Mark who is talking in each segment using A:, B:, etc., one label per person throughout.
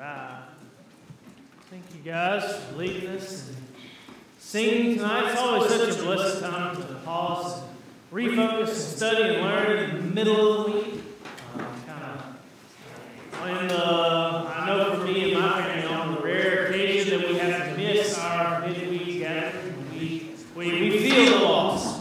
A: right. Thank you guys for leading us and singing tonight. It's always such a blessed time to pause, and refocus, and study and learn in the middle of the week. I know for me and my family, on the rare occasion that we have to miss our midweek gathering, we feel the loss.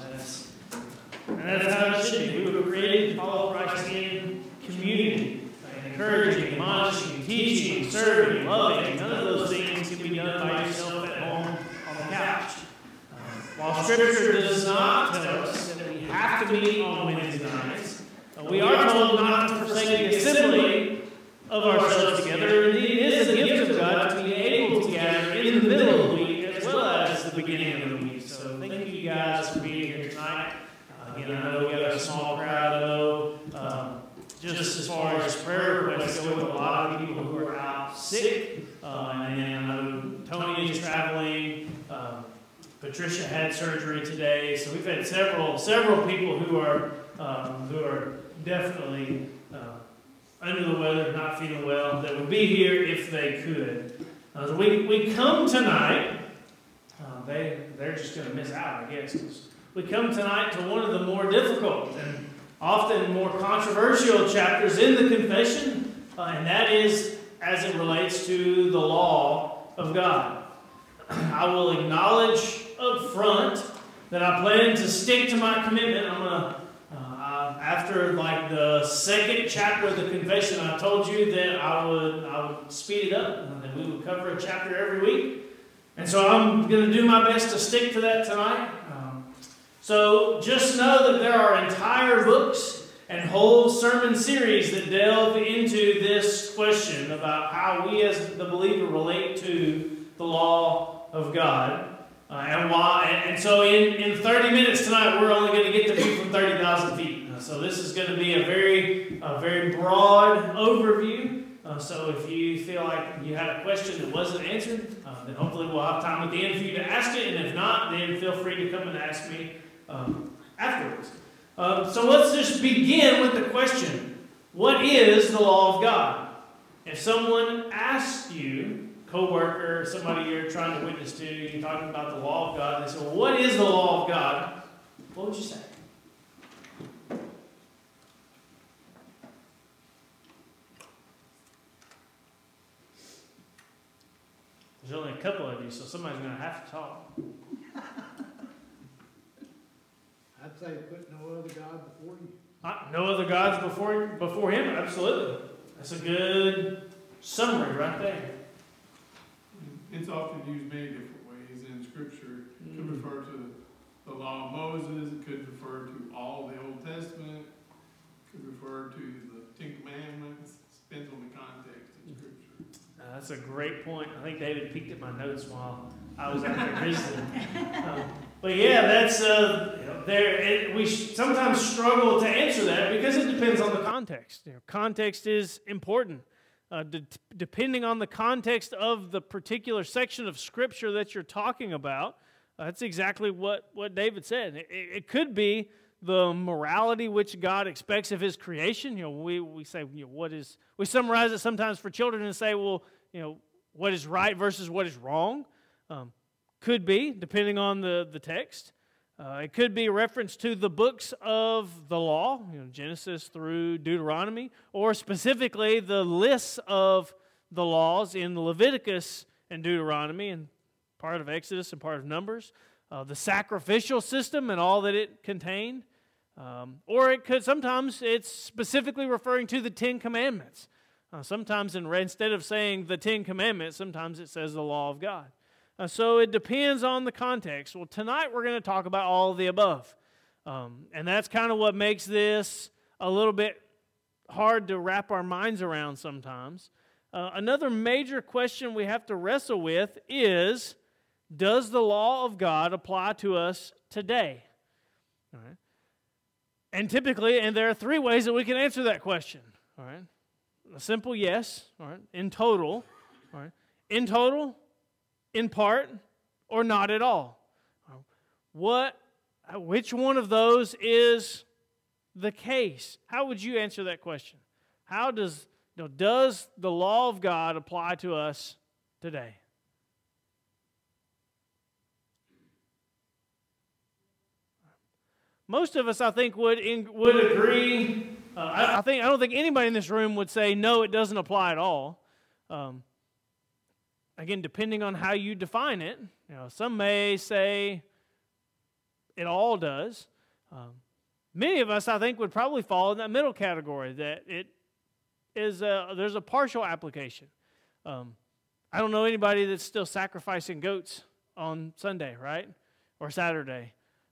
A: That's how it should be. We were created to follow Christ in community, encouraging, admonishing, teaching, serving, loving. None of those things can be done by yourself at home on the couch. While Scripture does not tell us that we have to meet on Wednesday nights, we are told not to forsake the assembly of ourselves together. Indeed, it is a gift of God to be able to gather in the middle of the week as well as the beginning of the week. So thank you guys for being here tonight. Again, I know we got a small crowd, though. Just as far as prayer requests go, with a lot of people who are out sick. And then I know Tony is traveling. Patricia had surgery today. So we've had several people who are definitely under the weather, not feeling well, that would be here if they could. We come tonight. They're just going to miss out, I guess. We come tonight to one of the more difficult and often more controversial chapters in the confession, and that is as it relates to the law of God. I will acknowledge up front that I plan to stick to my commitment. I'm going to, after like the second chapter of the confession, I told you that I would speed it up, and that we would cover a chapter every week. And so I'm going to do my best to stick to that tonight. So just know that there are entire books and whole sermon series that delve into this question about how we as the believer relate to the law of God and why. And so in 30 minutes tonight, we're only going to get to view from 30,000 feet. So this is going to be a very broad overview. So if you feel like you had a question that wasn't answered, then hopefully we'll have time at the end for you to ask it. And if not, then feel free to come and ask me afterwards. So let's just begin with the question, what is the law of God? If someone asks you, co-worker, somebody you're trying to witness to, you're talking about the law of God, they say, well, what is the law of God? What would you say? There's only a couple of you, so somebody's going to have to talk.
B: I'd say put no other God before you.
A: No other gods before him? Absolutely. That's a good summary right there.
C: It's often used many different ways in Scripture. It could refer to the law of Moses. It could refer to all the Old Testament. It could refer to the Ten Commandments. It depends on the context of Scripture.
A: That's a great point. I think David peeked at my notes while I was out there visiting. But yeah, that's we sometimes struggle to answer that because it depends on the context. Context is important. Depending on the context of the particular section of Scripture that you're talking about, that's exactly what David said. It could be the morality which God expects of His creation. We say, we summarize it sometimes for children and say, well, what is right versus what is wrong. Could be, depending on the text. It could be a reference to the books of the law, Genesis through Deuteronomy, or specifically the lists of the laws in Leviticus and Deuteronomy, and part of Exodus and part of Numbers. The sacrificial system and all that it contained. Or sometimes it's specifically referring to the Ten Commandments. Sometimes instead of saying the Ten Commandments, sometimes it says the law of God. So it depends on the context. Well, tonight we're going to talk about all of the above. And that's kind of what makes this a little bit hard to wrap our minds around sometimes. Another major question we have to wrestle with is, does the law of God apply to us today? All right. And typically, there are three ways that we can answer that question. All right. A simple yes. All right. In total. All right. In total, in part, or not at all. Which one of those is the case? How would you answer that question? How does does the law of God apply to us today? Most of us, I think, would agree. I don't think anybody in this room would say no, it doesn't apply at all. Again, depending on how you define it, some may say it all does. Many of us, I think, would probably fall in that middle category, that there's a partial application. I don't know anybody that's still sacrificing goats on Sunday, right, or Saturday.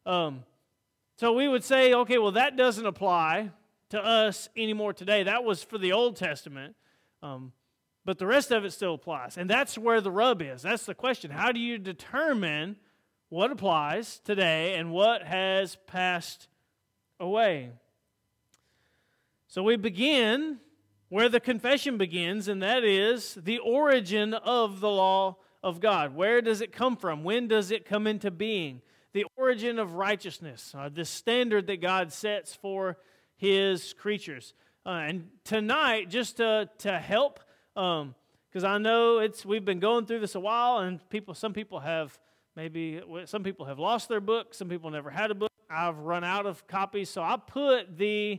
A: So we would say, okay, well, that doesn't apply to us anymore today. That was for the Old Testament, but the rest of it still applies. And that's where the rub is. That's the question. How do you determine what applies today and what has passed away? So we begin where the confession begins, and that is the origin of the law of God. Where does it come from? When does it come into being? The origin of righteousness, the standard that God sets for His creatures. And tonight, just to help, because I know we've been going through this a while, and some people have lost their book, some people never had a book. I've run out of copies, so I put the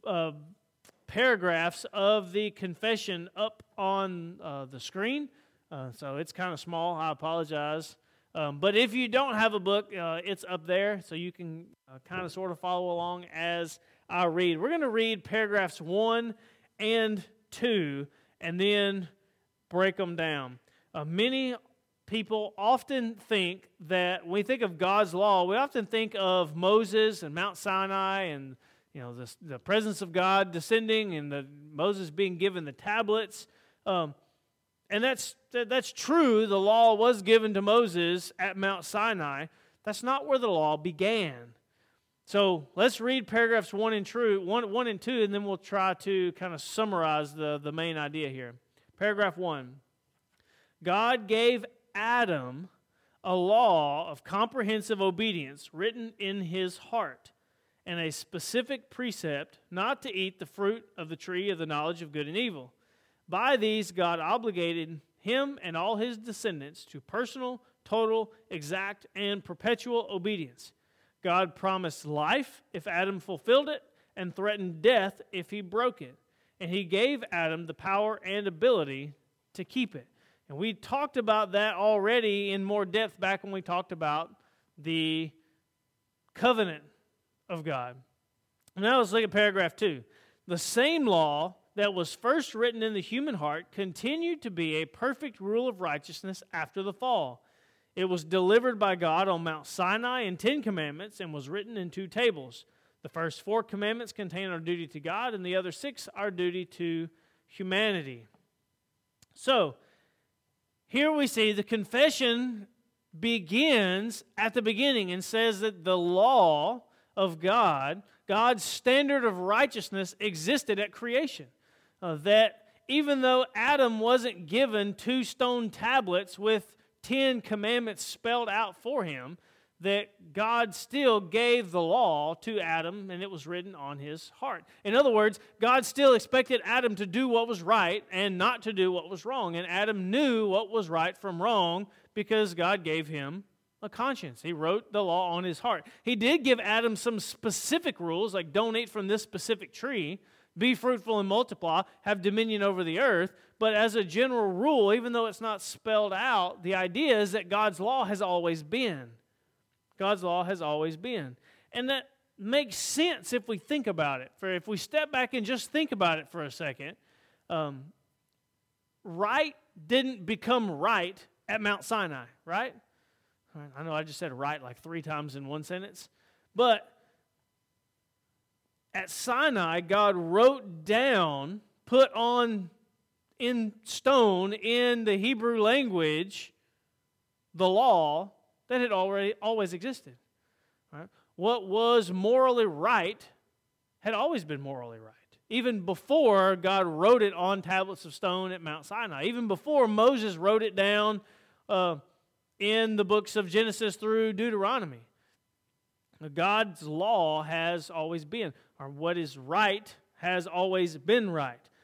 A: paragraphs of the confession up on the screen. So it's kind of small. I apologize. But if you don't have a book, it's up there, so you can kind of sort of follow along as I read. We're going to read paragraphs 1 and 2, and then break them down. Many people often think that when we think of God's law, we often think of Moses and Mount Sinai and the presence of God descending and Moses being given the tablets. And that's true. The law was given to Moses at Mount Sinai. That's not where the law began. So let's read paragraphs 1 and 2, and then we'll try to kind of summarize the main idea here. Paragraph 1. God gave Adam a law of comprehensive obedience written in his heart, and a specific precept not to eat the fruit of the tree of the knowledge of good and evil. By these, God obligated him and all his descendants to personal, total, exact, and perpetual obedience. God promised life if Adam fulfilled it, and threatened death if he broke it. And he gave Adam the power and ability to keep it. And we talked about that already in more depth back when we talked about the covenant of God. Now let's look at paragraph 2. The same law that was first written in the human heart continued to be a perfect rule of righteousness after the fall. It was delivered by God on Mount Sinai in 10 commandments and was written in 2 tables. The first 4 commandments contain our duty to God, and the other 6 our duty to humanity. So, here we see the confession begins at the beginning and says that the law of God, God's standard of righteousness, existed at creation. That even though Adam wasn't given 2 stone tablets with 10 commandments spelled out for him, that God still gave the law to Adam, and it was written on his heart. In other words, God still expected Adam to do what was right and not to do what was wrong. And Adam knew what was right from wrong because God gave him a conscience. He wrote the law on his heart. He did give Adam some specific rules, like don't eat from this specific tree, be fruitful and multiply, have dominion over the earth. But as a general rule, even though it's not spelled out, the idea is that God's law has always been. God's law has always been. And that makes sense if we think about it. For if we step back and just think about it for a second, right didn't become right at Mount Sinai, right? I know I just said right like 3 times in one sentence. But at Sinai, God wrote down, put on in stone in the Hebrew language, the law that had always existed. Right? What was morally right had always been morally right. Even before God wrote it on tablets of stone at Mount Sinai. Even before Moses wrote it down in the books of Genesis through Deuteronomy. God's law has always been, or what is right has always been right.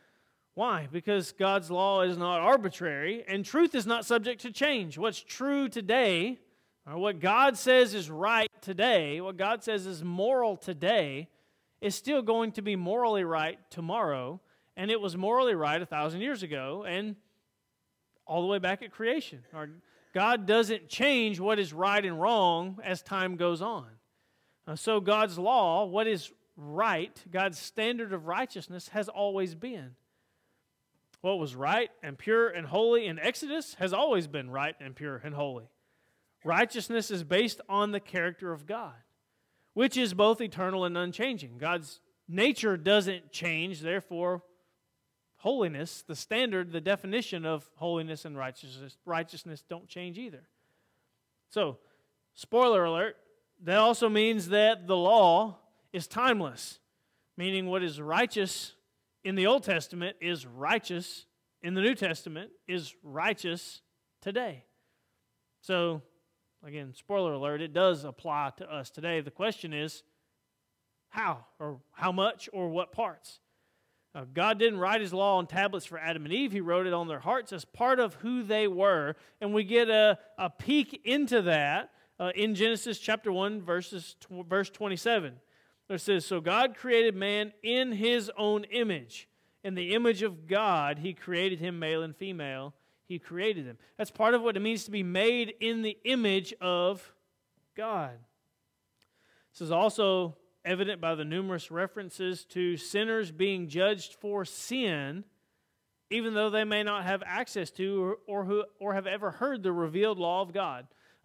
A: Why? Because God's law is not arbitrary, and truth is not subject to change. What's true today, or what God says is right today, what God says is moral today, is still going to be morally right tomorrow, and it was morally right 1,000 years ago, and all the way back at creation. God doesn't change what is right and wrong as time goes on. So God's law, what is right, God's standard of righteousness has always been. What was right and pure and holy in Exodus has always been right and pure and holy. Righteousness is based on the character of God, which is both eternal and unchanging. God's nature doesn't change, therefore holiness, the standard, the definition of holiness and righteousness don't change either. So, spoiler alert, that also means that the law is timeless, meaning what is righteous in the Old Testament is righteous in the New Testament, is righteous today. So, again, spoiler alert, it does apply to us today. The question is, how, or how much, or what parts? God didn't write His law on tablets for Adam and Eve. He wrote it on their hearts as part of who they were. And we get a peek into that in Genesis chapter 1, verse 27. It says, "So God created man in His own image. In the image of God, He created him, male and female. He created them." That's part of what it means to be made in the image of God. This is also evident by the numerous references to sinners being judged for sin, even though they may not have access to or have ever heard the revealed law of God.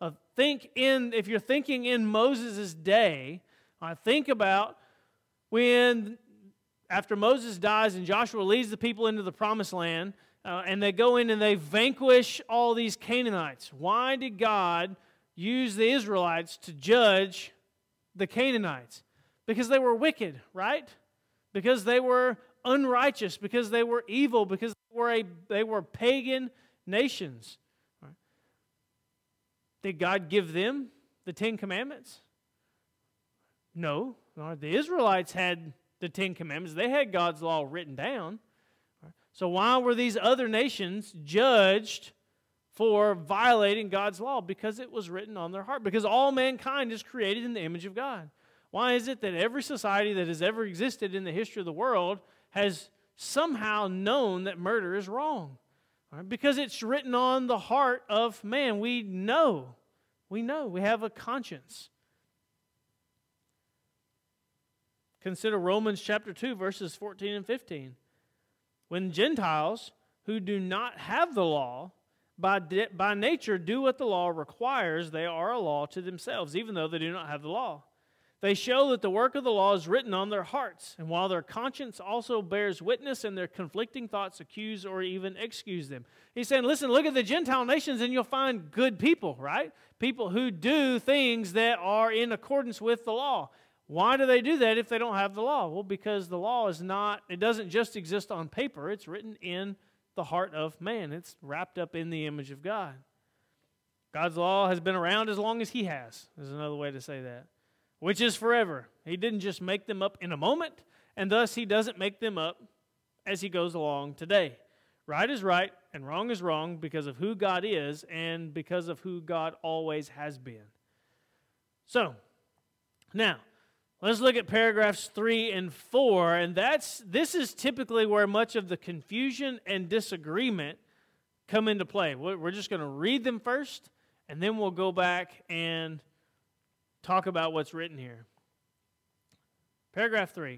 A: If you're thinking in Moses' day, think about when, after Moses dies and Joshua leads the people into the promised land, and they go in and they vanquish all these Canaanites. Why did God use the Israelites to judge the Canaanites? Because they were wicked, right? Because they were unrighteous, because they were evil, because they were pagan nations. Right? Did God give them the Ten Commandments? No. The Israelites had the Ten Commandments. They had God's law written down. So why were these other nations judged for violating God's law? Because it was written on their heart. Because all mankind is created in the image of God. Why is it that every society that has ever existed in the history of the world has somehow known that murder is wrong? Right? Because it's written on the heart of man. We know. We have a conscience. Consider Romans chapter 2, verses 14 and 15. When Gentiles who do not have the law, by nature do what the law requires, they are a law to themselves, even though they do not have the law. They show that the work of the law is written on their hearts, and while their conscience also bears witness and their conflicting thoughts accuse or even excuse them. He's saying, listen, look at the Gentile nations and you'll find good people, right? People who do things that are in accordance with the law. Why do they do that if they don't have the law? Well, because the law it doesn't just exist on paper. It's written in the heart of man. It's wrapped up in the image of God. God's law has been around as long as He has, is another way to say that, which is forever. He didn't just make them up in a moment, and thus He doesn't make them up as He goes along today. Right is right, and wrong is wrong because of who God is and because of who God always has been. So, now, let's look at paragraphs 3 and 4, and this is typically where much of the confusion and disagreement come into play. We're just going to read them first, and then we'll go back and talk about what's written here. Paragraph 3.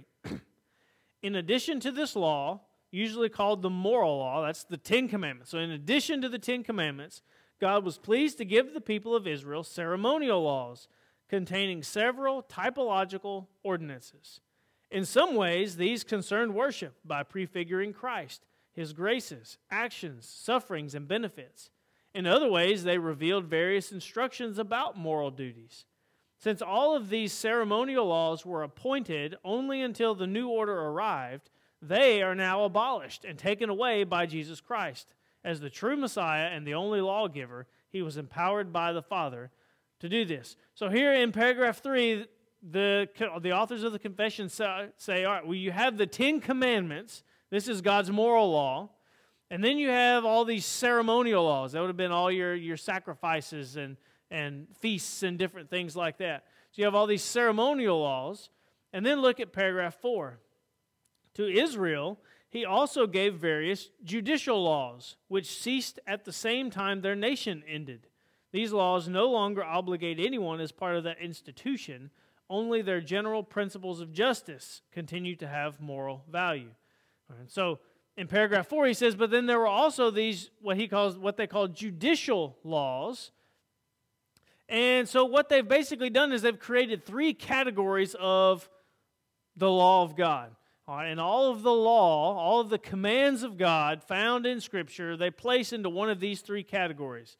A: In addition to this law, usually called the moral law, that's the Ten Commandments. So in addition to the Ten Commandments, God was pleased to give the people of Israel ceremonial laws containing several typological ordinances. In some ways, these concerned worship by prefiguring Christ, His graces, actions, sufferings, and benefits. In other ways, they revealed various instructions about moral duties. Since all of these ceremonial laws were appointed only until the new order arrived, they are now abolished and taken away by Jesus Christ. As the true Messiah and the only lawgiver, He was empowered by the Father to do this. So here in paragraph 3, the authors of the confession say, all right, well, you have the Ten Commandments This is God's moral law. And then you have all these ceremonial laws. That would have been all your sacrifices and feasts and different things like that. So you have all these ceremonial laws. And then look at paragraph 4. To Israel, he also gave various judicial laws, which ceased at the same time their nation ended. These laws no longer obligate anyone as part of that institution. Only their general principles of justice continue to have moral value. All right, so in paragraph 4, he says, but then there were also these, what they call judicial laws. And so what they've basically done is they've created 3 categories of the law of God. All right, and all of the law, all of the commands of God found in Scripture, they place into one of these 3 categories.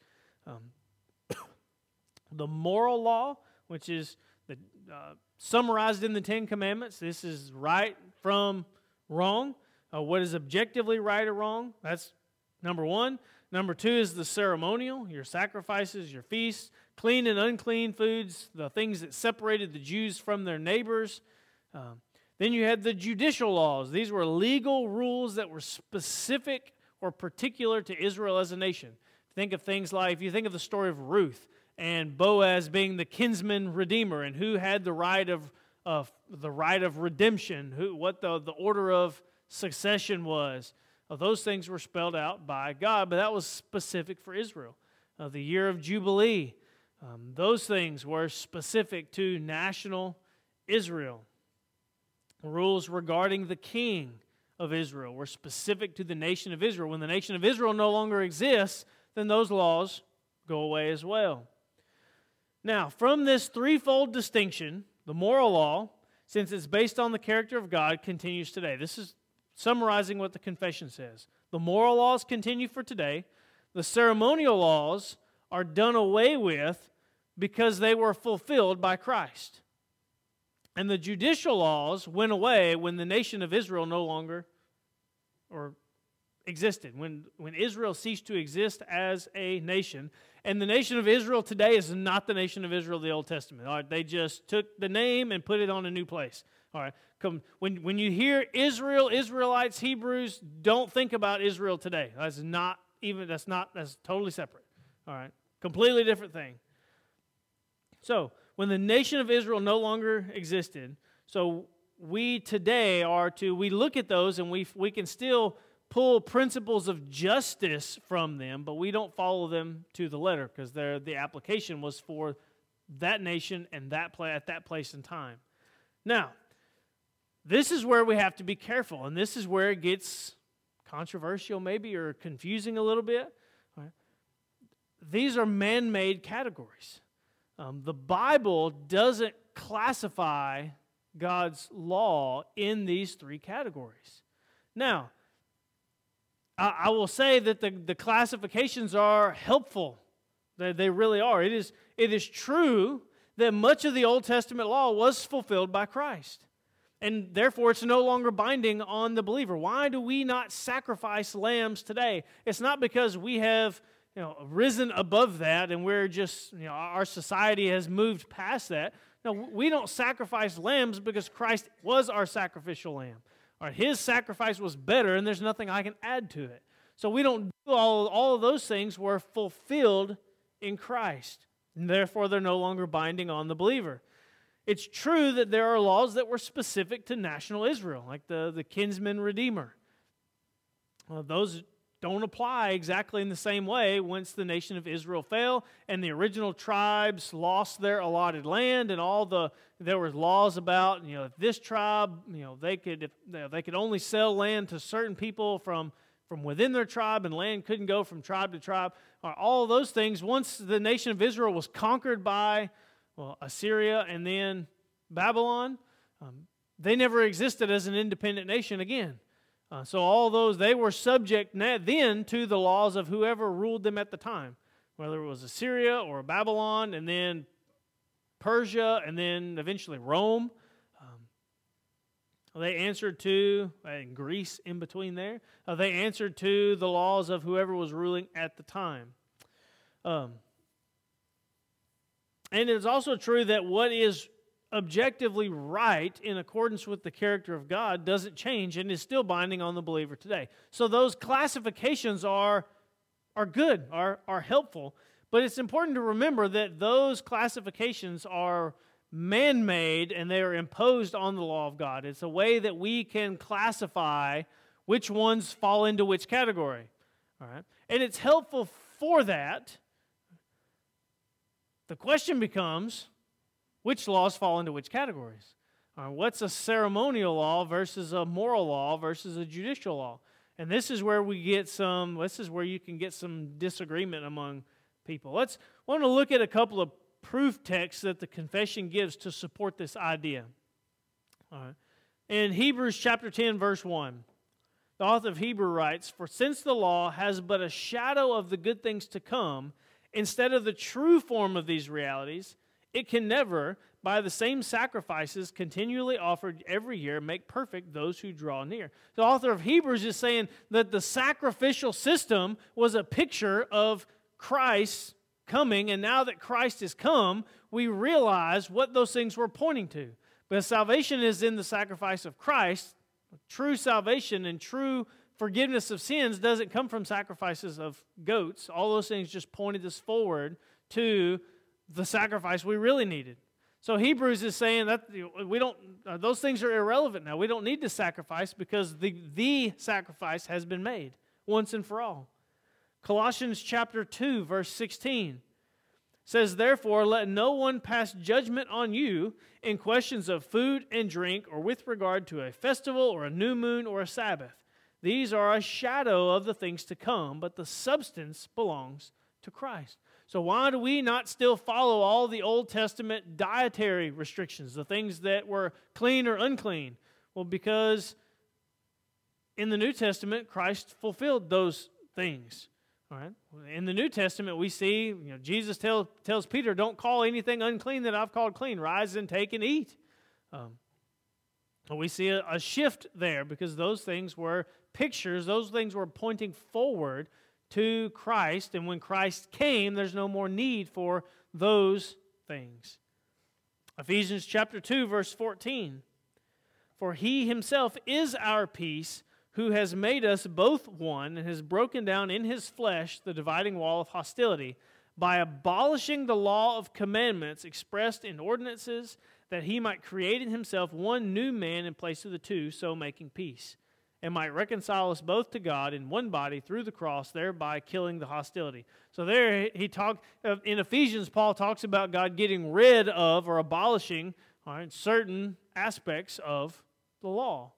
A: The moral law, which is summarized in the 10 Commandments. This is right from wrong. What is objectively right or wrong? That's number 1. Number 2 is the ceremonial, your sacrifices, your feasts, clean and unclean foods, the things that separated the Jews from their neighbors. Then you had the judicial laws. These were legal rules that were specific or particular to Israel as a nation. Think of things like, if you think of the story of Ruth and Boaz being the kinsman redeemer, and who had the right of redemption, what the order of succession was. Those things were spelled out by God, but that was specific for Israel. The year of Jubilee, those things were specific to national Israel. Rules regarding the king of Israel were specific to the nation of Israel. When the nation of Israel no longer exists, then those laws go away as well. Now, from this threefold distinction, the moral law, since it's based on the character of God, continues today. This is summarizing what the confession says. The moral laws continue for today. The ceremonial laws are done away with because they were fulfilled by Christ. And the judicial laws went away when the nation of Israel no longer existed, when Israel ceased to exist as a nation. And the nation of Israel today is not the nation of Israel of the Old Testament. All right, they just took the name and put it on a new place. All right, when you hear Israel, Israelites, Hebrews, don't think about Israel today. That's totally separate. All right, completely different thing. So when the nation of Israel no longer existed, so we today we look at those and we can still pull principles of justice from them, but we don't follow them to the letter because the application was for that nation and at that place and time. Now, this is where we have to be careful, and this is where it gets controversial maybe or confusing a little bit. Right? These are man-made categories. The Bible doesn't classify God's law in these 3 categories. Now, I will say that the classifications are helpful. They really are. It is true that much of the Old Testament law was fulfilled by Christ. And therefore, it's no longer binding on the believer. Why do we not sacrifice lambs today? It's not because we have risen above that and we're just, our society has moved past that. No, we don't sacrifice lambs because Christ was our sacrificial lamb. All right, His sacrifice was better and there's nothing I can add to it. So we don't do all of those things were fulfilled in Christ. And therefore, they're no longer binding on the believer. It's true that there are laws that were specific to national Israel, like the kinsman redeemer. Those don't apply exactly in the same way once the nation of Israel fell and the original tribes lost their allotted land, and there were laws about if this tribe they could only sell land to certain people from within their tribe, and land couldn't go from tribe to tribe. All of those things, once the nation of Israel was conquered by Assyria and then Babylon, they never existed as an independent nation again. So all those, they were subject then to the laws of whoever ruled them at the time, whether it was Assyria or Babylon, and then Persia, and then eventually Rome. They answered to, and Greece in between there, they answered to the laws of whoever was ruling at the time. And it's also true that what is objectively right in accordance with the character of God doesn't change and is still binding on the believer today. So those classifications are good, are helpful, but it's important to remember that those classifications are man-made and they are imposed on the law of God. It's a way that we can classify which ones fall into which category. All right? And it's helpful for that. The question becomes, which laws fall into which categories? What's a ceremonial law versus a moral law versus a judicial law? And this is where you can get some disagreement among people. I want to look at a couple of proof texts that the confession gives to support this idea. All right. In Hebrews chapter 10, verse 1, the author of Hebrews writes, "For since the law has but a shadow of the good things to come, instead of the true form of these realities, it can never, by the same sacrifices continually offered every year, make perfect those who draw near." The author of Hebrews is saying that the sacrificial system was a picture of Christ coming, and now that Christ has come, we realize what those things were pointing to. But salvation is in the sacrifice of Christ. True salvation and true forgiveness of sins doesn't come from sacrifices of goats. All those things just pointed us forward to the sacrifice we really needed. So Hebrews is saying that those things are irrelevant now. We don't need to sacrifice because the sacrifice has been made once and for all. Colossians chapter 2, verse 16 says, "Therefore, let no one pass judgment on you in questions of food and drink or with regard to a festival or a new moon or a Sabbath. These are a shadow of the things to come, but the substance belongs to Christ." So why do we not still follow all the Old Testament dietary restrictions, the things that were clean or unclean? Well, because in the New Testament, Christ fulfilled those things. All right. In the New Testament, we see Jesus tells Peter, "Don't call anything unclean that I've called clean. Rise and take and eat." We see a shift there because those things were pictures. Those things were pointing forward to Christ. And when Christ came, there's no more need for those things. Ephesians chapter 2, verse 14. "For he himself is our peace, who has made us both one and has broken down in his flesh the dividing wall of hostility by abolishing the law of commandments expressed in ordinances, that he might create in himself one new man in place of the two, so making peace, and might reconcile us both to God in one body through the cross, thereby killing the hostility." So there in Ephesians, Paul talks about God getting rid of or abolishing certain aspects of the law.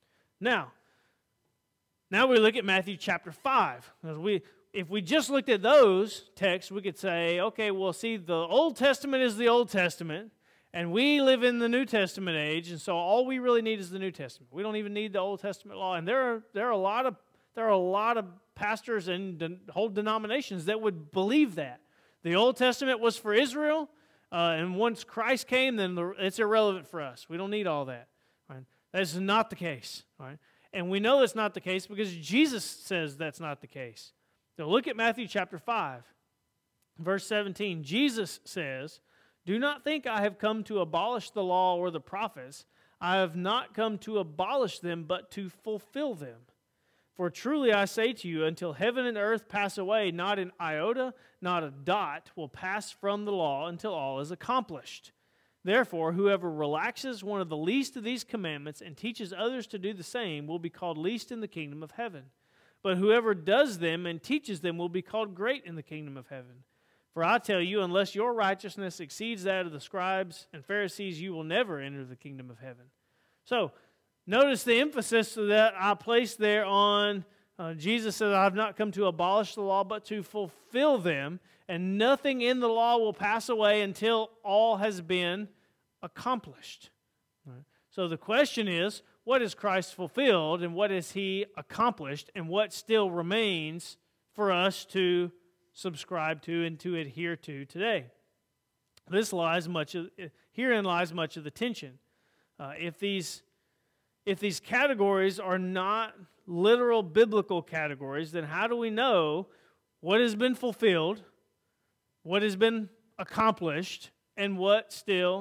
A: Now we look at Matthew chapter 5. If we just looked at those texts, we could say, okay, well, see, the Old Testament is the Old Testament, and we live in the New Testament age, and so all we really need is the New Testament. We don't even need the Old Testament law. And there are a lot of pastors and whole denominations that would believe that. The Old Testament was for Israel, and once Christ came, then it's irrelevant for us. We don't need all that. Right? That is not the case. Right? And we know it's not the case because Jesus says that's not the case. So look at Matthew chapter 5, verse 17. Jesus says, "Do not think I have come to abolish the law or the prophets. I have not come to abolish them, but to fulfill them. For truly I say to you, until heaven and earth pass away, not an iota, not a dot will pass from the law until all is accomplished. Therefore, whoever relaxes one of the least of these commandments and teaches others to do the same will be called least in the kingdom of heaven. But whoever does them and teaches them will be called great in the kingdom of heaven. For I tell you, unless your righteousness exceeds that of the scribes and Pharisees, you will never enter the kingdom of heaven." So, notice the emphasis that I placed there on Jesus said, "I have not come to abolish the law, but to fulfill them, and nothing in the law will pass away until all has been accomplished." Right? So the question is, what is Christ fulfilled, and what has He accomplished, and what still remains for us to subscribe to and to adhere to today? Herein lies much of the tension. If these categories are not literal biblical categories, then how do we know what has been fulfilled, what has been accomplished, and what still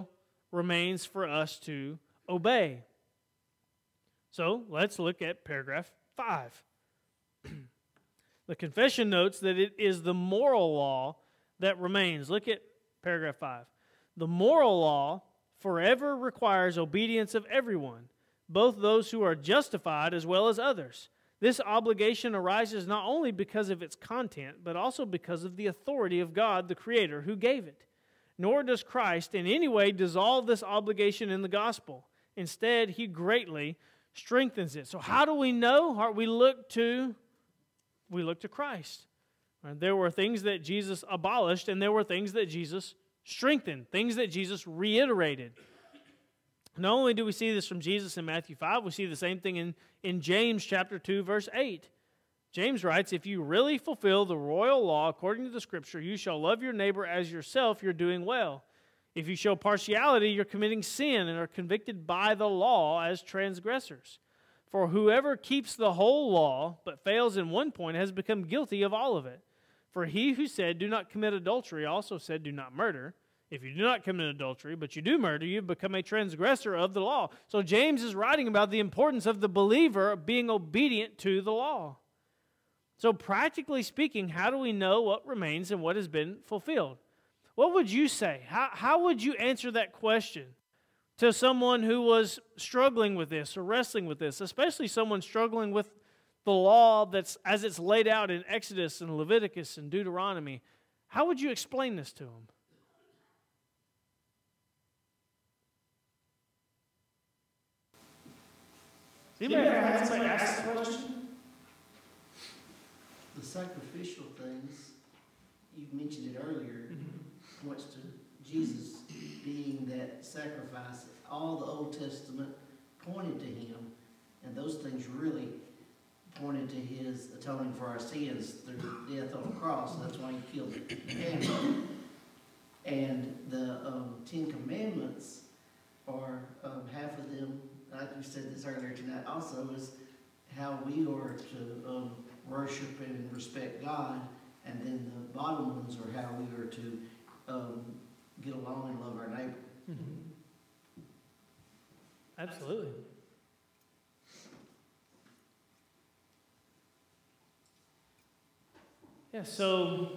A: remains for us to obey. So let's look at paragraph 5. The confession notes that it is the moral law that remains. Look at paragraph 5. The moral law forever requires obedience of everyone, both those who are justified as well as others. This obligation arises not only because of its content, but also because of the authority of God, the Creator, who gave it. Nor does Christ in any way dissolve this obligation in the gospel. Instead, He greatly strengthens it. So how do we know? We look to Christ. There were things that Jesus abolished, and there were things that Jesus strengthened, things that Jesus reiterated. Not only do we see this from Jesus in Matthew 5, we see the same thing in James chapter 2, verse 8. James writes, if you really fulfill the royal law according to the Scripture, you shall love your neighbor as yourself, you're doing well. If you show partiality, you're committing sin and are convicted by the law as transgressors. For whoever keeps the whole law but fails in one point has become guilty of all of it. For he who said, do not commit adultery, also said, do not murder. If you do not commit adultery, but you do murder, you've become a transgressor of the law. So James is writing about the importance of the believer being obedient to the law. So practically speaking, how do we know what remains and what has been fulfilled? What would you say? How would you answer that question to someone who was struggling with this or wrestling with this, especially someone struggling with the law that's as it's laid out in Exodus and Leviticus and Deuteronomy? How would you explain this to them? Has anybody ever had somebody ask the question?
D: The sacrificial things, you mentioned it earlier, points to Jesus being that sacrifice. All the Old Testament pointed to Him, and those things really pointed to His atoning for our sins through death on the cross. That's why He killed the animal. And the Ten Commandments are half of them, like you said this earlier tonight, also is how we are to worship and respect God, and then the bottom ones are how we are to get along and love our neighbor.
A: Mm-hmm. Absolutely. Yeah, so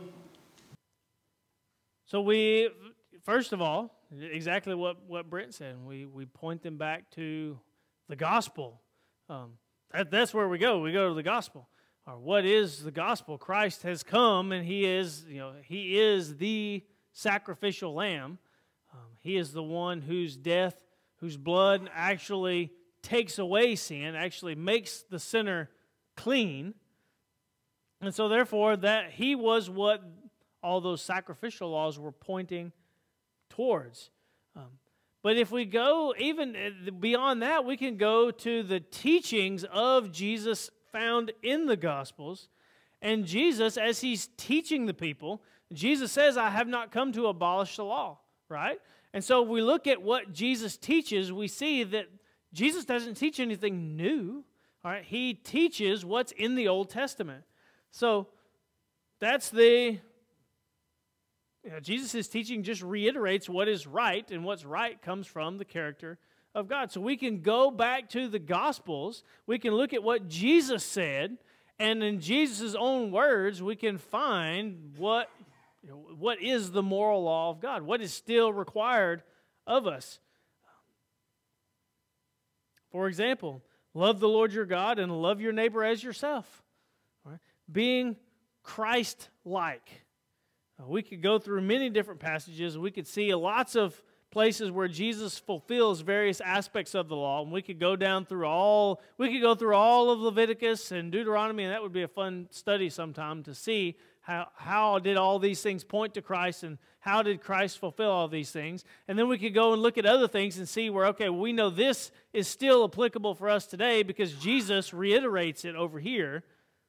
A: we, first of all, exactly what Brent said, we point them back to the gospel. That's where we go. We go to the gospel. Or what is the gospel? Christ has come, and He is the sacrificial lamb. He is the one whose death, whose blood actually takes away sin, actually makes the sinner clean. And so therefore, that He was what all those sacrificial laws were pointing towards. But if we go even beyond that, we can go to the teachings of Jesus found in the Gospels. And Jesus, as He's teaching the people, Jesus says, I have not come to abolish the law, right? And so we look at what Jesus teaches, we see that Jesus doesn't teach anything new, all right? He teaches what's in the Old Testament. So that's Jesus' teaching just reiterates what is right, and what's right comes from the character of God. So we can go back to the Gospels, we can look at what Jesus said, and in Jesus' own words, we can find what is the moral law of God, what is still required of us. For example, love the Lord your God and love your neighbor as yourself. All right? Being Christ-like. We could go through many different passages. We could see lots of places where Jesus fulfills various aspects of the law, and we could go through all of Leviticus and Deuteronomy, and that would be a fun study sometime to see how did all these things point to Christ, and how did Christ fulfill all these things. And then we could go and look at other things and see where, okay, we know this is still applicable for us today because Jesus reiterates it over here.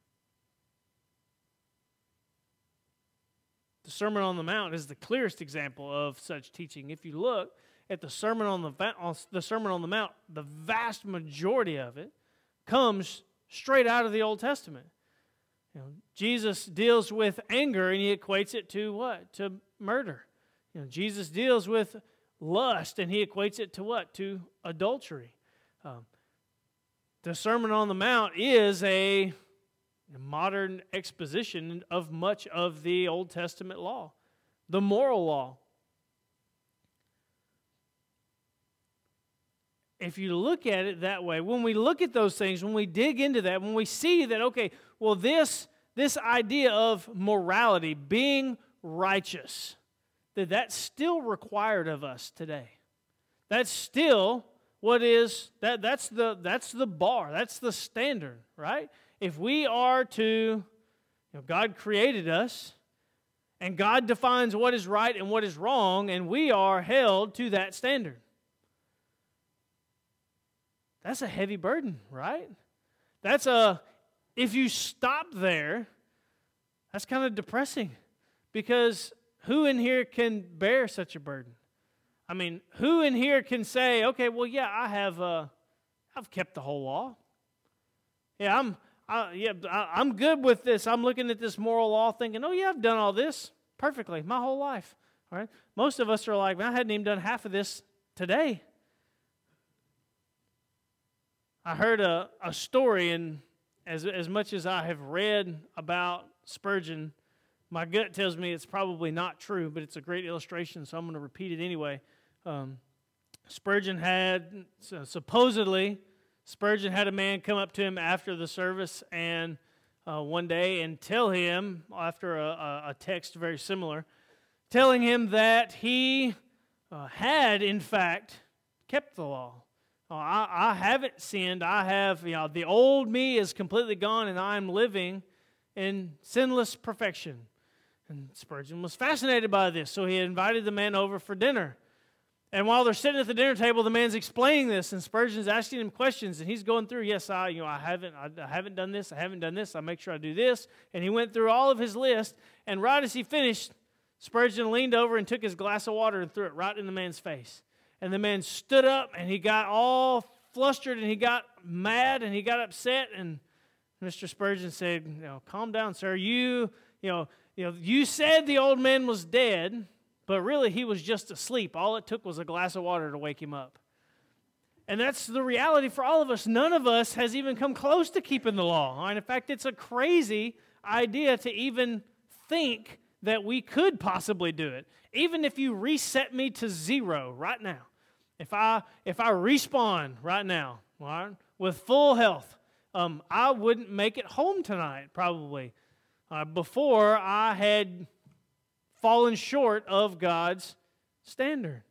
A: The Sermon on the Mount is the clearest example of such teaching. If you look at the Sermon on the Mount, the vast majority of it comes straight out of the Old Testament. Jesus deals with anger, and He equates it to what? To murder. Jesus deals with lust, and he equates it to what? To adultery. The Sermon on the Mount is a modern exposition of much of the Old Testament law, the moral law. If you look at it that way, when we look at those things, when we dig into that, when we see that, okay, well, this idea of morality, being righteous, that's still required of us today. That's still what is, that's the bar, that's the standard, right? If we are to, God created us, and God defines what is right and what is wrong, and we are held to that standard. That's a heavy burden, right? If you stop there, that's kind of depressing, because who in here can bear such a burden? I mean, who in here can say, okay, well, yeah, I've kept the whole law. Yeah, I'm good with this. I'm looking at this moral law thinking, oh, yeah, I've done all this perfectly my whole life. All right? Most of us are like, man, I hadn't even done half of this today. I heard a story, and as much as I have read about Spurgeon, my gut tells me it's probably not true, but it's a great illustration, so I'm going to repeat it anyway. Supposedly, Spurgeon had a man come up to him after the service and one day and tell him, after a text very similar, telling him that he had, in fact, kept the law. I haven't sinned. I have, the old me is completely gone, and I'm living in sinless perfection. And Spurgeon was fascinated by this, so he invited the man over for dinner. And while they're sitting at the dinner table, the man's explaining this, and Spurgeon's asking him questions, and he's going through, yes, I haven't done this, I haven't done this, I make sure I do this. And he went through all of his list, and right as he finished, Spurgeon leaned over and took his glass of water and threw it right in the man's face. And the man stood up, and he got all flustered, and he got mad, and he got upset. And Mr. Spurgeon said, calm down, sir. You said the old man was dead, but really he was just asleep. All it took was a glass of water to wake him up. And that's the reality for all of us. None of us has even come close to keeping the law. And in fact, it's a crazy idea to even think that we could possibly do it. Even if you reset me to 0 right now, if I respawn right now, right, with full health, I wouldn't make it home tonight probably before I had fallen short of God's standard.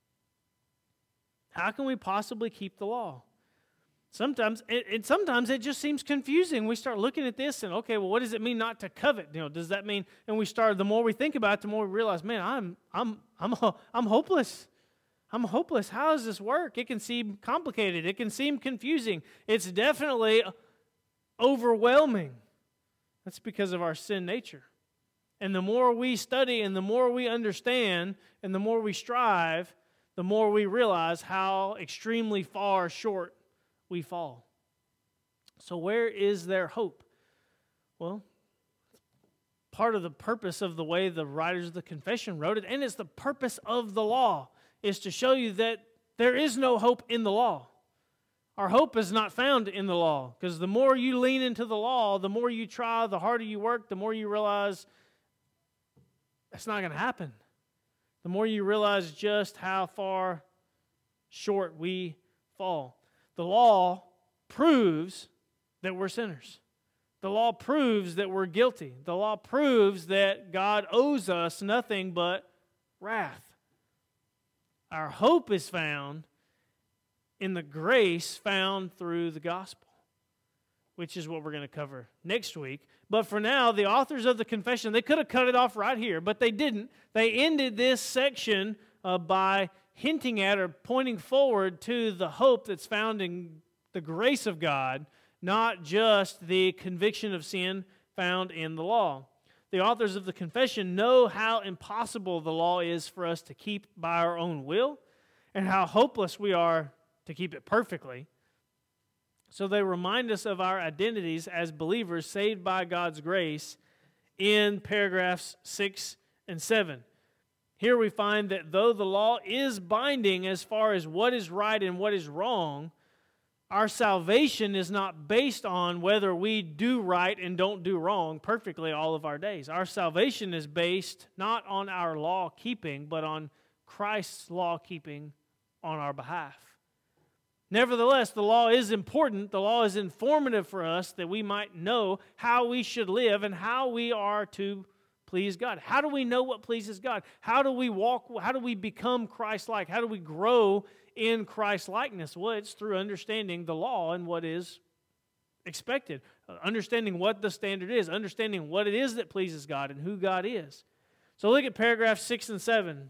A: How can we possibly keep the law? Sometimes it just seems confusing. We start looking at this and, okay, well, what does it mean not to covet? Does that mean? And the more we think about it, the more we realize, man, I'm hopeless. I'm hopeless. How does this work? It can seem complicated. It can seem confusing. It's definitely overwhelming. That's because of our sin nature. And the more we study and the more we understand and the more we strive, the more we realize how extremely far short we fall. So where is their hope? Well, part of the purpose of the way the writers of the confession wrote it, and it's the purpose of the law, is to show you that there is no hope in the law. Our hope is not found in the law, because the more you lean into the law, the more you try, the harder you work, the more you realize that's not going to happen. The more you realize just how far short we fall. The law proves that we're sinners. The law proves that we're guilty. The law proves that God owes us nothing but wrath. Our hope is found in the grace found through the gospel, which is what we're going to cover next week. But for now, the authors of the confession, they could have cut it off right here, but they didn't. They ended this section by hinting at or pointing forward to the hope that's found in the grace of God, not just the conviction of sin found in the law. The authors of the confession know how impossible the law is for us to keep by our own will and how hopeless we are to keep it perfectly. So they remind us of our identities as believers saved by God's grace in paragraphs 6 and 7. Here we find that though the law is binding as far as what is right and what is wrong, our salvation is not based on whether we do right and don't do wrong perfectly all of our days. Our salvation is based not on our law keeping, but on Christ's law keeping on our behalf. Nevertheless, the law is important. The law is informative for us that we might know how we should live and how we are to please God. How do we know what pleases God? How do we walk? How do we become Christ-like? How do we grow in Christ-likeness? Well, it's through understanding the law and what is expected. Understanding what the standard is. Understanding what it is that pleases God and who God is. So look at paragraphs 6 and 7.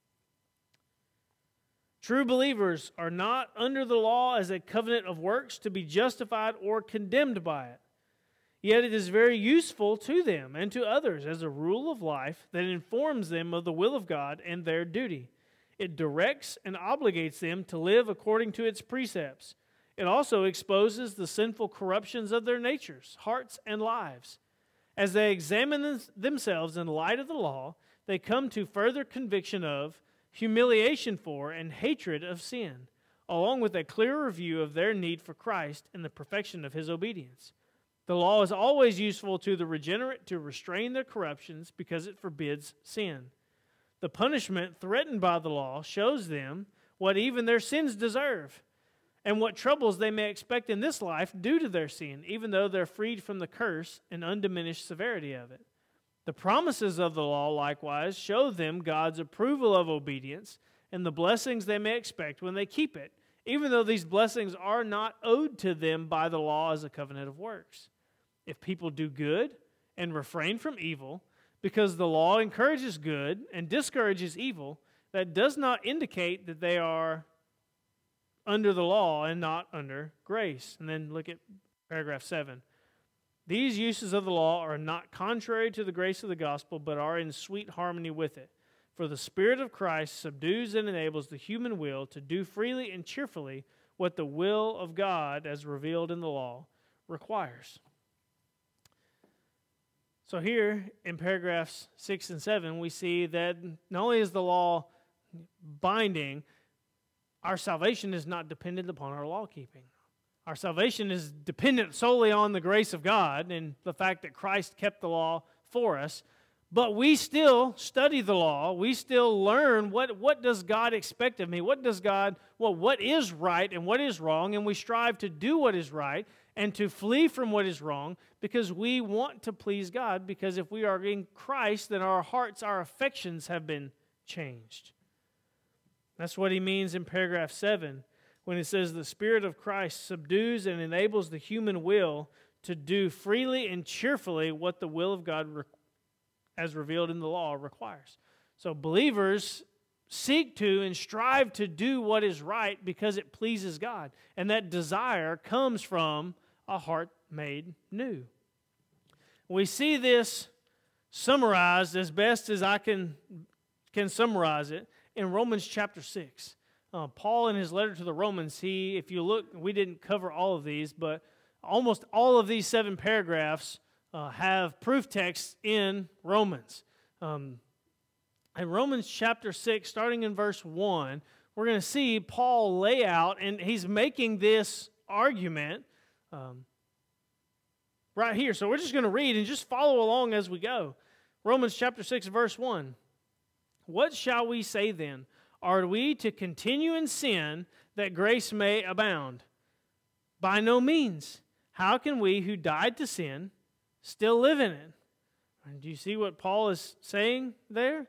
A: True believers are not under the law as a covenant of works to be justified or condemned by it. Yet it is very useful to them and to others as a rule of life that informs them of the will of God and their duty. It directs and obligates them to live according to its precepts. It also exposes the sinful corruptions of their natures, hearts, and lives. As they examine themselves in light of the law, they come to further conviction of, humiliation for, and hatred of sin, along with a clearer view of their need for Christ and the perfection of His obedience. The law is always useful to the regenerate to restrain their corruptions because it forbids sin. The punishment threatened by the law shows them what even their sins deserve and what troubles they may expect in this life due to their sin, even though they're freed from the curse and undiminished severity of it. The promises of the law, likewise, show them God's approval of obedience and the blessings they may expect when they keep it, even though these blessings are not owed to them by the law as a covenant of works. If people do good and refrain from evil, because the law encourages good and discourages evil, that does not indicate that they are under the law and not under grace. And then look at paragraph 7. These uses of the law are not contrary to the grace of the gospel, but are in sweet harmony with it. For the Spirit of Christ subdues and enables the human will to do freely and cheerfully what the will of God, as revealed in the law, requires. So here, in paragraphs 6 and 7, we see that not only is the law binding, our salvation is not dependent upon our law keeping. Our salvation is dependent solely on the grace of God and the fact that Christ kept the law for us. But we still study the law. We still learn what does God expect of me? What is right and what is wrong? And we strive to do what is right and to flee from what is wrong because we want to please God. Because if we are in Christ, then our hearts, our affections have been changed. That's what he means in paragraph 7. When it says the Spirit of Christ subdues and enables the human will to do freely and cheerfully what the will of God, as revealed in the law, requires. So believers seek to and strive to do what is right because it pleases God. And that desire comes from a heart made new. We see this summarized as best as I can summarize it in Romans chapter 6. Paul, in his letter to the Romans, if you look, we didn't cover all of these, but almost all of these 7 paragraphs have proof texts in Romans. In Romans chapter 6, starting in verse 1, we're going to see Paul lay out, and he's making this argument right here. So we're just going to read and just follow along as we go. Romans chapter 6, verse 1. What shall we say then? Are we to continue in sin that grace may abound? By no means. How can we who died to sin still live in it? Do you see what Paul is saying there?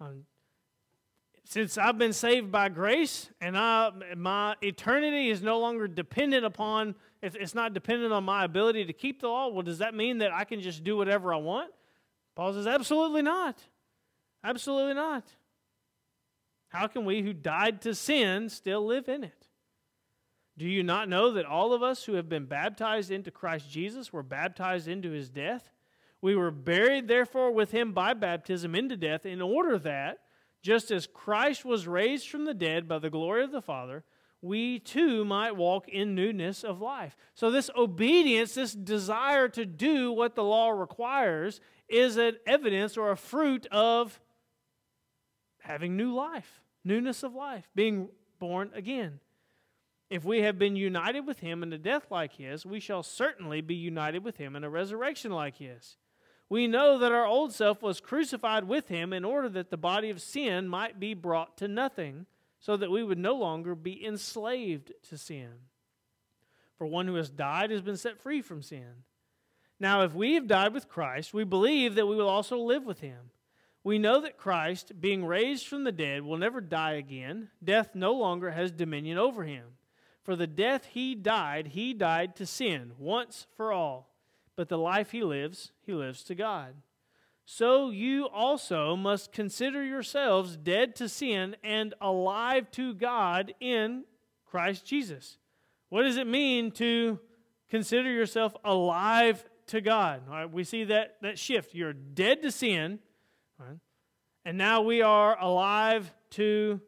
A: Since I've been saved by grace and my eternity is no longer dependent upon, it's not dependent on my ability to keep the law, well, does that mean that I can just do whatever I want? Paul says, absolutely not. Absolutely not. How can we who died to sin still live in it? Do you not know that all of us who have been baptized into Christ Jesus were baptized into His death? We were buried, therefore, with Him by baptism into death, in order that, just as Christ was raised from the dead by the glory of the Father, we too might walk in newness of life. So this obedience, this desire to do what the law requires, is an evidence or a fruit of having new life, newness of life, being born again. If we have been united with him in a death like his, we shall certainly be united with him in a resurrection like his. We know that our old self was crucified with him in order that the body of sin might be brought to nothing, so that we would no longer be enslaved to sin. For one who has died has been set free from sin. Now, if we have died with Christ, we believe that we will also live with him. We know that Christ, being raised from the dead, will never die again. Death no longer has dominion over him. For the death he died to sin, once for all. But the life he lives to God. So you also must consider yourselves dead to sin and alive to God in Christ Jesus. What does it mean to consider yourself alive to God? All right, we see that shift. You're dead to sin, right? And now we are alive to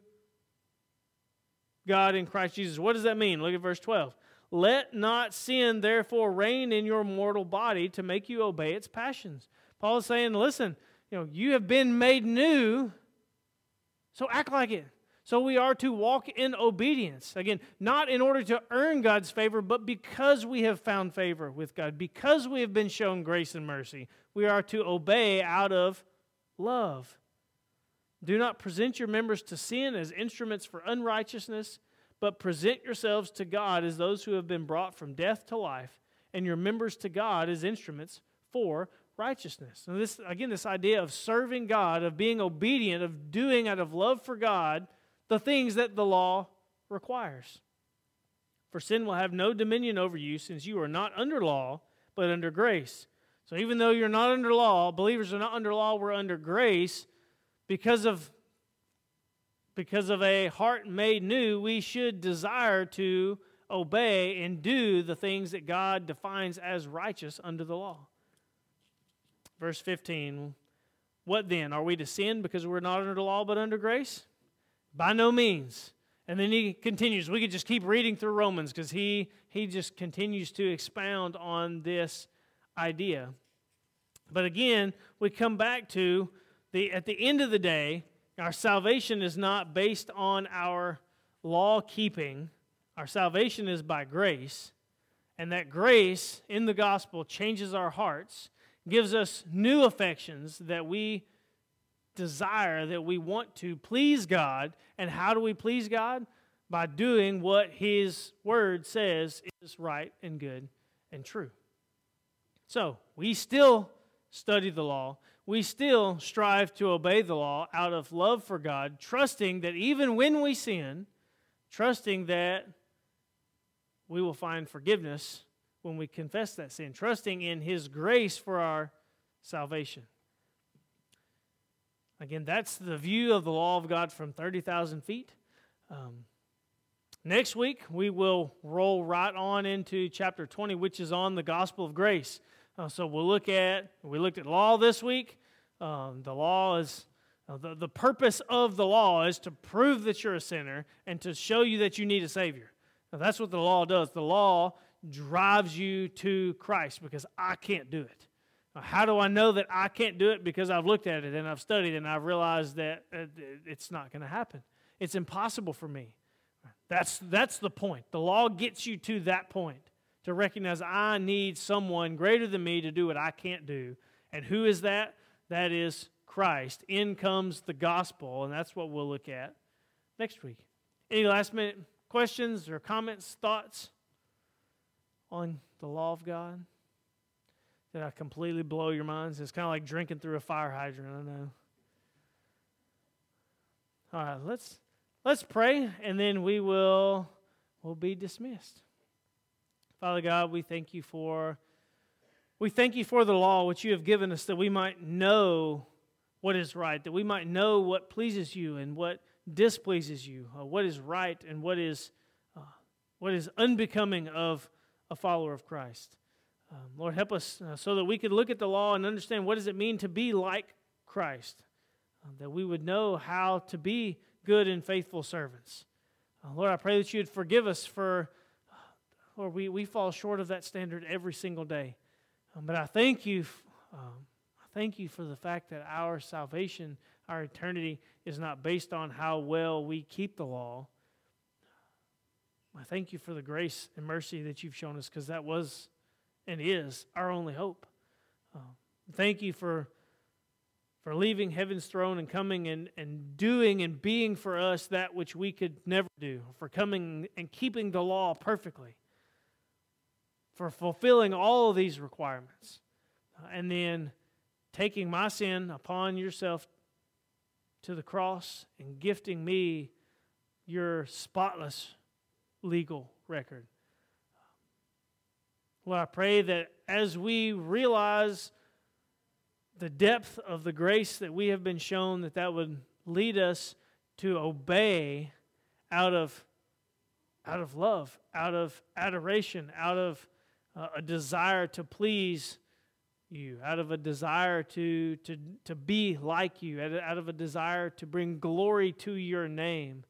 A: God in Christ Jesus. What does that mean? Look at verse 12. Let not sin therefore reign in your mortal body to make you obey its passions. Paul is saying, listen, you have been made new, so act like it. So we are to walk in obedience. Again, not in order to earn God's favor, but because we have found favor with God, because we have been shown grace and mercy, we are to obey out of love. Do not present your members to sin as instruments for unrighteousness, but present yourselves to God as those who have been brought from death to life, and your members to God as instruments for righteousness. And this idea of serving God, of being obedient, of doing out of love for God the things that the law requires. For sin will have no dominion over you, since you are not under law, but under grace. So even though you're not under law, believers are not under law, we're under grace. Because of a heart made new, we should desire to obey and do the things that God defines as righteous under the law. Verse 15, what then? Are we to sin because we're not under the law but under grace? By no means. And then he continues. We could just keep reading through Romans because he just continues to expound on this idea. But again, we come back to at the end of the day, our salvation is not based on our law keeping. Our salvation is by grace. And that grace in the gospel changes our hearts, gives us new affections that we desire, that we want to please God. And how do we please God? By doing what His Word says is right and good and true. So, we still study the law. We still strive to obey the law out of love for God, trusting that even when we sin, trusting that we will find forgiveness when we confess that sin, trusting in His grace for our salvation. Again, that's the view of the law of God from 30,000 feet. Next week, we will roll right on into chapter 20, which is on the gospel of grace. So we looked at law this week. The law is, the purpose of the law is to prove that you're a sinner and to show you that you need a Savior. Now, that's what the law does. The law drives you to Christ because I can't do it. Now, how do I know that I can't do it? Because I've looked at it and I've studied and I've realized that it's not going to happen. It's impossible for me. That's the point. The law gets you to that point, to recognize I need someone greater than me to do what I can't do. And who is that? That is Christ. In comes the gospel, and that's what we'll look at next week. Any last-minute questions or comments, thoughts on the law of God? Did I completely blow your minds? It's kind of like drinking through a fire hydrant, I know. All right, let's pray, and then we'll be dismissed. Father God, we thank you for the law which you have given us that we might know what is right, that we might know what pleases you and what displeases you, what is right and what is unbecoming of a follower of Christ. Lord, help us so that we could look at the law and understand what does it mean to be like Christ, that we would know how to be good and faithful servants. Lord, I pray that you would forgive us for, Lord, we fall short of that standard every single day. But I thank you for the fact that our salvation, our eternity is not based on how well we keep the law. I thank you for the grace and mercy that you've shown us, because that was and is our only hope. Thank you for leaving heaven's throne and coming and doing and being for us that which we could never do, for coming and keeping the law perfectly, for fulfilling all of these requirements, and then taking my sin upon yourself to the cross and gifting me your spotless legal record. Lord, I pray that as we realize the depth of the grace that we have been shown, that would lead us to obey out of love, out of adoration, out of a desire to please you, out of a desire to be like you, out of a desire to bring glory to your name.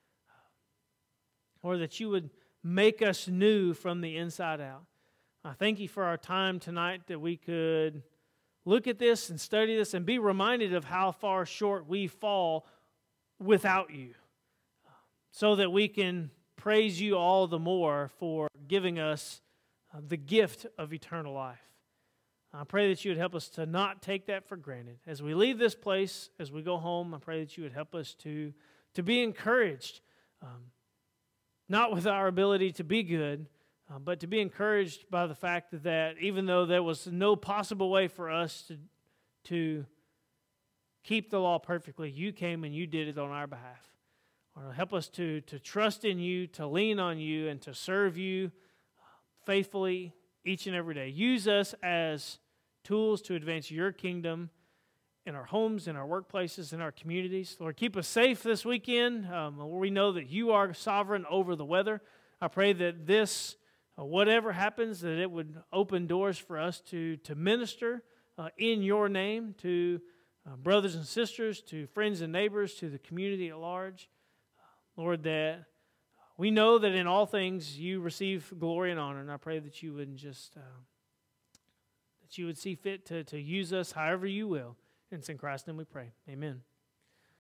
A: Or that you would make us new from the inside out. I thank you for our time tonight, that we could look at this and study this and be reminded of how far short we fall without you, so that we can praise you all the more for giving us the gift of eternal life. I pray that you would help us to not take that for granted. As we leave this place, as we go home, I pray that you would help us to be encouraged, not with our ability to be good, but to be encouraged by the fact that even though there was no possible way for us to keep the law perfectly, you came and you did it on our behalf. Or help us to trust in you, to lean on you, and to serve you faithfully each and every day. Use us as tools to advance your kingdom in our homes, in our workplaces, in our communities. Lord, keep us safe this weekend. We know that you are sovereign over the weather. I pray that this, whatever happens, that it would open doors for us to minister in your name to brothers and sisters, to friends and neighbors, to the community at large. Lord, that we know that in all things you receive glory and honor, and I pray that you would just that you would see fit to use us however you will. And it's in Christ's name we pray. Amen.